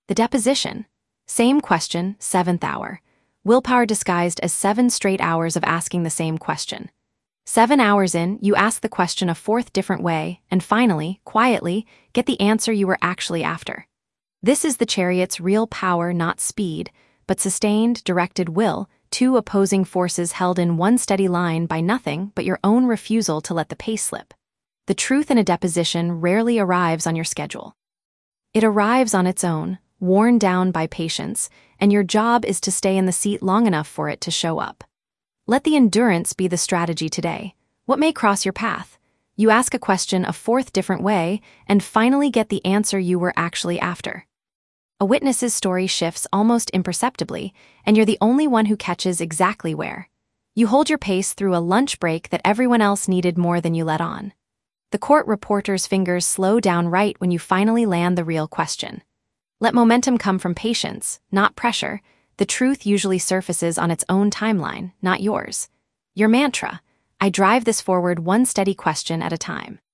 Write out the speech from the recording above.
The deposition. Same question, 7th hour. Willpower disguised as 7 straight hours of asking the same question. 7 hours in, you ask the question a 4th different way, and finally, quietly, get the answer you were actually after. This is the chariot's real power, not speed, but sustained, directed will, 2 opposing forces held in one steady line by nothing but your own refusal to let the pace slip. The truth in a deposition rarely arrives on your schedule. It arrives on its own, worn down by patience, and your job is to stay in the seat long enough for it to show up. Let the endurance be the strategy today. What may cross your path? You ask a question a 4th different way and finally get the answer you were actually after. A witness's story shifts almost imperceptibly, and you're the only one who catches exactly where. You hold your pace through a lunch break that everyone else needed more than you let on. The court reporter's fingers slow down right when you finally land the real question. Let momentum come from patience, not pressure. The truth usually surfaces on its own timeline, not yours. Your mantra: I drive this forward one steady question at a time.